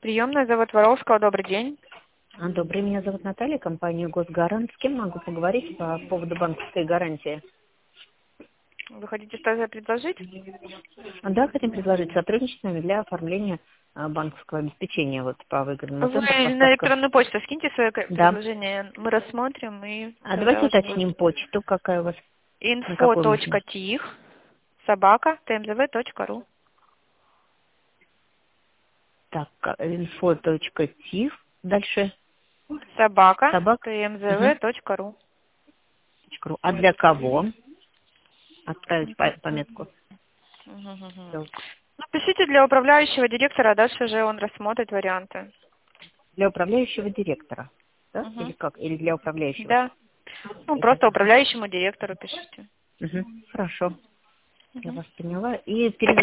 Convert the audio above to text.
Приемная, завод Воровского. Добрый день. Добрый, меня зовут Наталья, компания Госгарант. С кем могу поговорить по поводу банковской гарантии? Вы хотите что-то предложить? Да, хотим предложить сотрудничество с нами для оформления банковского обеспечения вот по выгодному Вы темпу на поставка. электронную почту скиньте свое Да. предложение. Мы рассмотрим и Давайте тогда уже будет. уточним почту, какая у вас, на какой можно. info.tih@tmzv.ru. Так, info.tif, дальше собак. @tmzv.ru. А для кого? Отправить пометку. Ссылку. Ну, пишите для управляющего директора, а дальше уже он рассмотрит варианты. Для управляющего директора, да? Или Мгм. как? Или для управляющего? Да. Ну, просто управляющему директору пишите. Хорошо, я Мгм. вас поняла. И